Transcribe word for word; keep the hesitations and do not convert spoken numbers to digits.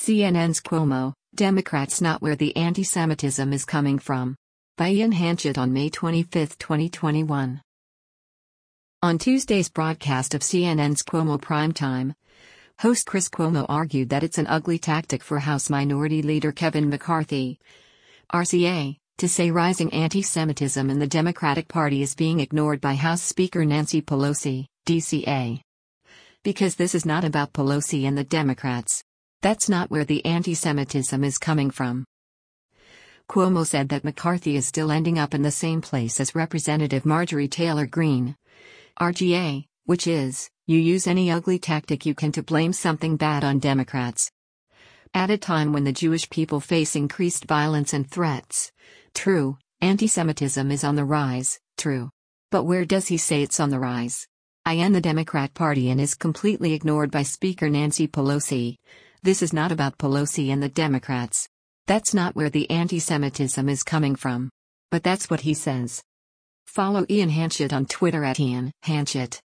C N N's Cuomo, Democrats Not Where the Anti-Semitism Is Coming From. By Ian Hanchett on May twenty-fifth, twenty twenty-one. On Tuesday's broadcast of C N N's Cuomo Primetime, host Chris Cuomo argued that it's an ugly tactic for House Minority Leader Kevin McCarthy, R C A, to say rising anti-Semitism in the Democratic Party is being ignored by House Speaker Nancy Pelosi, D C A. Because this is not about Pelosi and the Democrats. That's not where the anti-Semitism is coming from. Cuomo said that McCarthy is still ending up in the same place as Representative Marjorie Taylor Greene, R G A, which is, you use any ugly tactic you can to blame something bad on Democrats. At a time when the Jewish people face increased violence and threats. True, anti-Semitism is on the rise, true. But where does he say it's on the rise? In the Democrat Party and is completely ignored by Speaker Nancy Pelosi. This is not about Pelosi and the Democrats. That's not where the anti-Semitism is coming from. But that's what he says. Follow Ian Hanchett on Twitter at Ian Hanchett.